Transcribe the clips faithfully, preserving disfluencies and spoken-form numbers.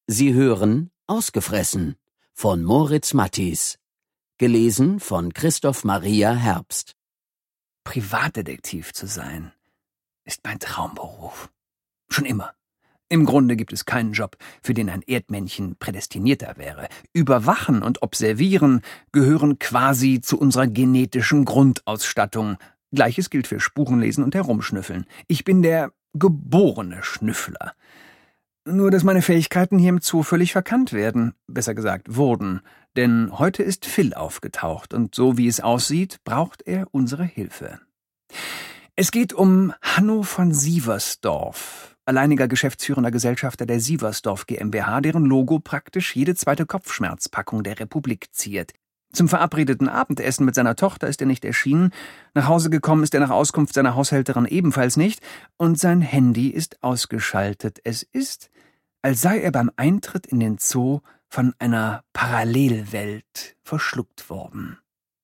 Sie hören Ausgefressen von Moritz Mattis. Gelesen von Christoph Maria Herbst. Privatdetektiv zu sein, ist mein Traumberuf. Schon immer. Im Grunde gibt es keinen Job, für den ein Erdmännchen prädestinierter wäre. Überwachen und observieren gehören quasi zu unserer genetischen Grundausstattung. Gleiches gilt für Spurenlesen und Herumschnüffeln. Ich bin der geborene Schnüffler. Nur, dass meine Fähigkeiten hier im Zoo völlig verkannt werden, besser gesagt wurden. Denn heute ist Phil aufgetaucht und so wie es aussieht, braucht er unsere Hilfe. Es geht um Hanno von Sieversdorf, alleiniger geschäftsführender Gesellschafter der Sieversdorf GmbH, deren Logo praktisch jede zweite Kopfschmerzpackung der Republik ziert. Zum verabredeten Abendessen mit seiner Tochter ist er nicht erschienen, nach Hause gekommen ist er nach Auskunft seiner Haushälterin ebenfalls nicht und sein Handy ist ausgeschaltet. Es ist, als sei er beim Eintritt in den Zoo von einer Parallelwelt verschluckt worden.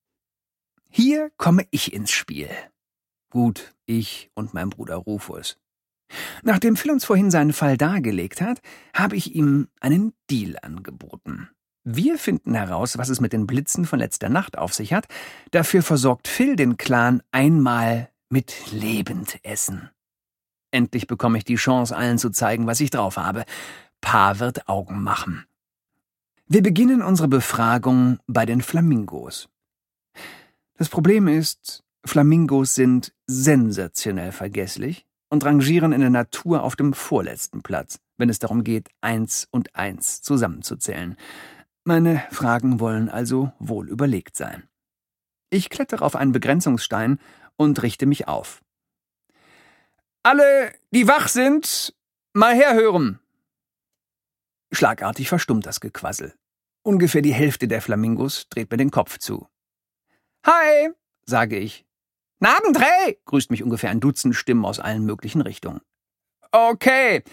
Hier komme ich ins Spiel. Gut, ich und mein Bruder Rufus. Nachdem Phil uns vorhin seinen Fall dargelegt hat, habe ich ihm einen Deal angeboten. Wir finden heraus, was es mit den Blitzen von letzter Nacht auf sich hat. Dafür versorgt Phil den Clan einmal mit Lebendessen. Endlich bekomme ich die Chance, allen zu zeigen, was ich drauf habe. Pa wird Augen machen. Wir beginnen unsere Befragung bei den Flamingos. Das Problem ist, Flamingos sind sensationell vergesslich und rangieren in der Natur auf dem vorletzten Platz, wenn es darum geht, eins und eins zusammenzuzählen. Meine Fragen wollen also wohl überlegt sein. Ich klettere auf einen Begrenzungsstein und richte mich auf. Alle, die wach sind, mal herhören. Schlagartig verstummt das Gequassel. Ungefähr die Hälfte der Flamingos dreht mir den Kopf zu. Hi, sage ich. Na Abend, Ray, grüßt mich ungefähr ein Dutzend Stimmen aus allen möglichen Richtungen. Okay,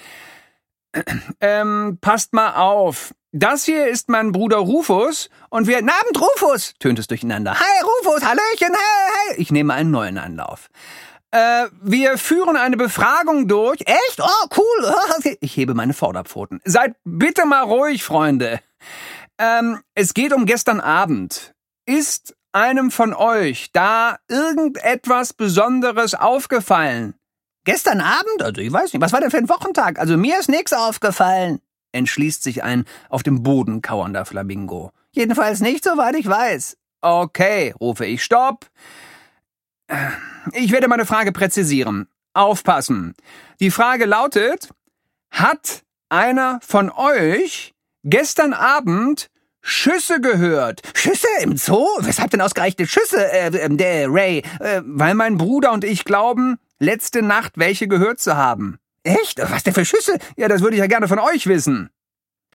ähm, passt mal auf. Das hier ist mein Bruder Rufus und wir... Na Abend, Rufus, tönt es durcheinander. Hi, Rufus, Hallöchen, hey, hey. Ich nehme einen neuen Anlauf. Äh, wir führen eine Befragung durch. Echt? Oh, cool. Ich hebe meine Vorderpfoten. Seid bitte mal ruhig, Freunde. Ähm, es geht um gestern Abend. Ist einem von euch da irgendetwas Besonderes aufgefallen? Gestern Abend? Also ich weiß nicht, was war denn für ein Wochentag? Also mir ist nichts aufgefallen. Entschließt sich ein auf dem Boden kauernder Flamingo. Jedenfalls nicht, soweit ich weiß. Okay, rufe ich, stopp. Ich werde meine Frage präzisieren. Aufpassen. Die Frage lautet, hat einer von euch gestern Abend Schüsse gehört? Schüsse im Zoo? Weshalb denn ausgerechnet Schüsse, äh, der Ray? Äh, weil mein Bruder und ich glauben, letzte Nacht welche gehört zu haben. Echt? Was denn für Schüsse? Ja, das würde ich ja gerne von euch wissen.